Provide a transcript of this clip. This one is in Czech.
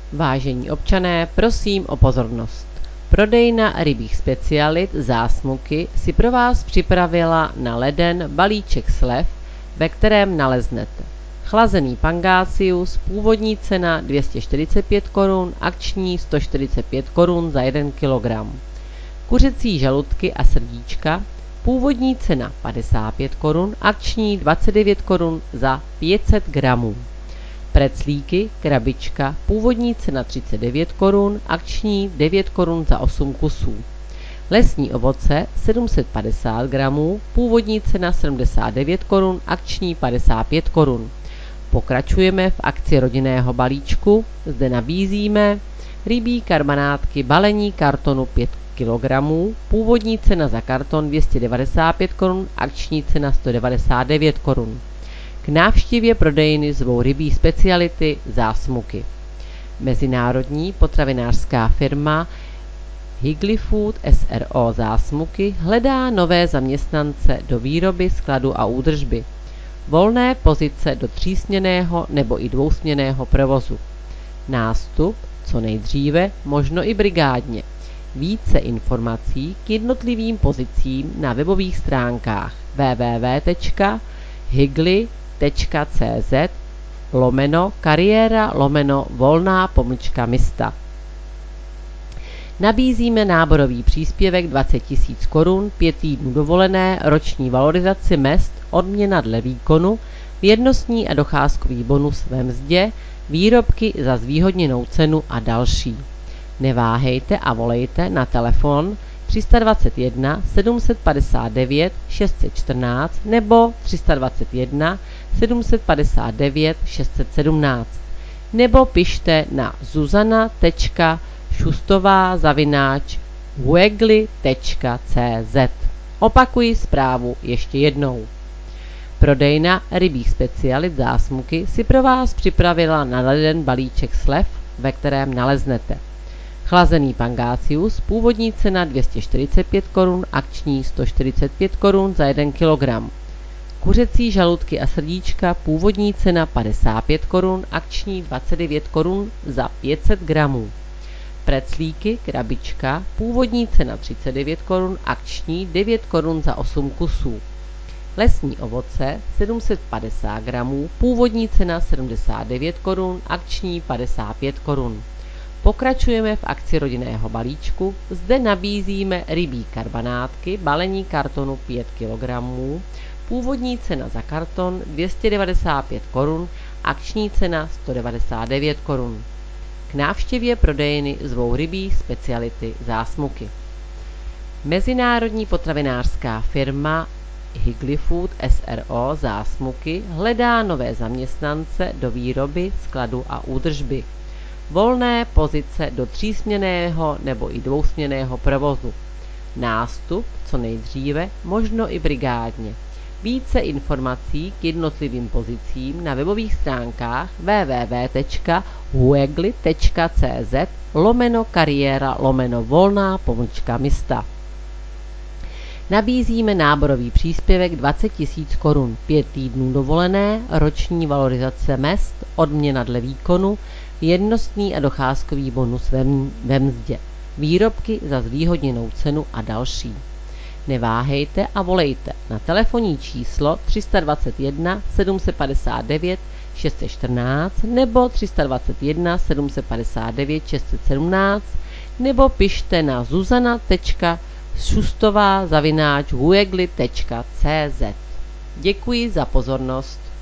Vážení občané, prosím o pozornost. Prodejna rybích specialit Zásmuky si pro vás připravila na leden balíček slev, ve kterém naleznete chlazený pangácius, původní cena 245 korun, akční 145 korun za 1 kg. Kuřecí žaludky a srdíčka, původní cena 55 korun, akční 29 korun za 500 gramů. Preclíky, krabička, původní cena 39 korun, akční 9 korun za 8 kusů. Lesní ovoce 750 gramů, původní cena 79 korun, akční 55 korun. Pokračujeme v akci rodinného balíčku, zde nabízíme rybí karbanátky balení kartonu 5 kg, původní cena za karton 295 korun, akční cena 199 korun. K návštěvě prodejny zvou rybí speciality Zásmuky. Mezinárodní potravinářská firma Higley Food s.r.o. Zásmuky hledá nové zaměstnance do výroby, skladu a údržby. Volné pozice do třísměnného nebo i dvousměnného provozu. Nástup co nejdříve, možno i brigádně. Více informací k jednotlivým pozicím na webových stránkách www.higley.cz/kariéra/volná-mista. Nabízíme náborový příspěvek 20 000 korun, 5 týdnů dovolené, roční valorizaci mezd, odměna dle výkonu, věrnostní a docházkový bonus ve mzdě, výrobky za zvýhodněnou cenu a další. Neváhejte a volejte na telefon 321 759 614 nebo 321 759 617 nebo pište na zuzana.šustová@huegli.cz. Opakuji zprávu ještě jednou. Prodejna rybích specialit Zásmuky si pro vás připravila na leden balíček slev, ve kterém naleznete chlazený pangácius, původní cena 245 korun, akční 145 korun za 1 kg. Kuřecí žaludky a srdíčka, původní cena 55 korun, akční 29 korun za 500 gramů. Preclíky, krabička, původní cena 39 korun, akční 9 korun za 8 kusů. Lesní ovoce 750 gramů, původní cena 79 korun, akční 55 korun. Pokračujeme v akci rodinného balíčku, zde nabízíme rybí karbanátky, balení kartonu 5 kg, původní cena za karton 295 korun, akční cena 199 korun. K návštěvě prodejny zvou rybí speciality Zásmuky. Mezinárodní potravinářská firma Higley Food s.r.o. Zásmuky hledá nové zaměstnance do výroby, skladu a údržby. Volné pozice do třísměnného nebo i dvousměnného provozu. Nástup co nejdříve, možno i brigádně. Více informací k jednotlivým pozicím na webových stránkách www.huegli.cz/kariéra/volná-mista. Nabízíme náborový příspěvek 20 000 korun, 5 týdnů dovolené, roční valorizace mezd, odměna dle výkonu, věrnostní a docházkový bonus ve mzdě, výrobky za zvýhodněnou cenu a další. Neváhejte a volejte na telefonní číslo 321 759 614 nebo 321 759 617 nebo pište na zuzana.šustová@huegli.cz. Děkuji za pozornost.